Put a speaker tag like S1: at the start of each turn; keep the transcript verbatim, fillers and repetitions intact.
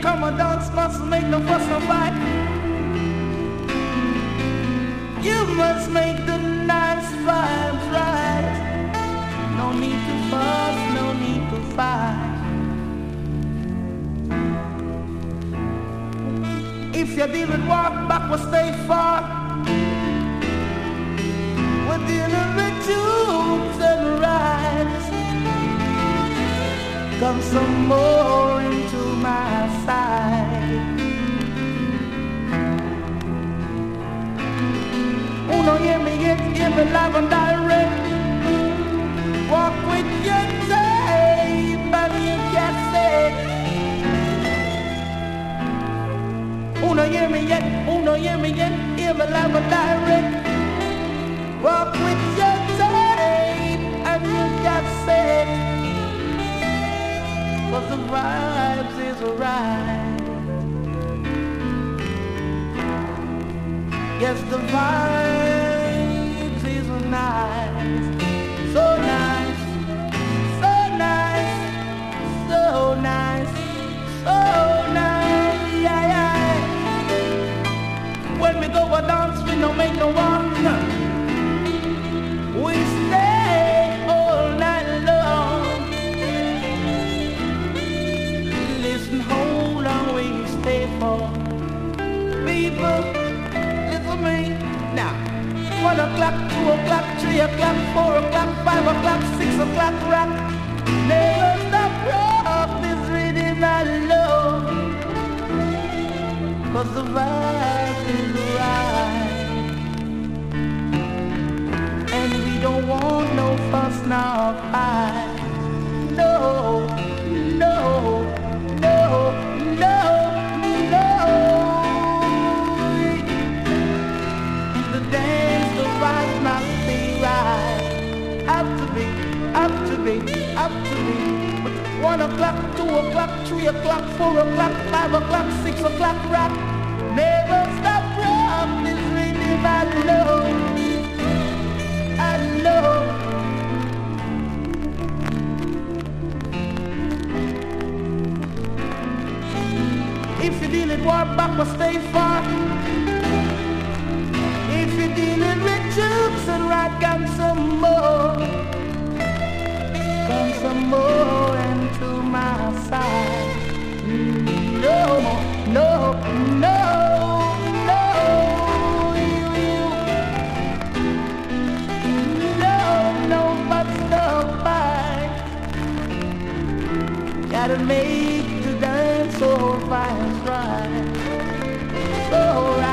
S1: come a dance, must make no fuss or fight. You must make the nice vibes right. No need to fuss, no need to fight. If you deal with walk back, will stay far. We're dealing with tubes and rides. Come some more into my side. Uno hear me yet, hear me live and direct. Walk with your tape and your cassette. Uno hear me yet, uno hear me yet, hear me live and direct. Walk with your tape and your cassette. Cause the vibes is right. Yes, the vibes is nice. So nice, so nice, so nice, so nice, yeah, yeah. When we go a dance, we don't make no one. We stay all night long. Listen, how long we stay for? People, listen me now. One o'clock, two o'clock, three o'clock, four o'clock, five o'clock, six o'clock, rock. Never stop rock this rhythm I love. Cause the vibe is right. And we don't want no fuss nor fight. No, no, no, no, no. The dance, the vibe must be right. Up to be, up to be, up to be. One o'clock, two o'clock, three o'clock, four o'clock, five o'clock, six o'clock, rock. Never stop rock this rhythm I know, I know. If you deal it war back, but stay far. If you're dealing with troops and rock, come some more. Come some more into my side. No, no, no, no. No, no, but no fight. Gotta make the dance so fine, right. So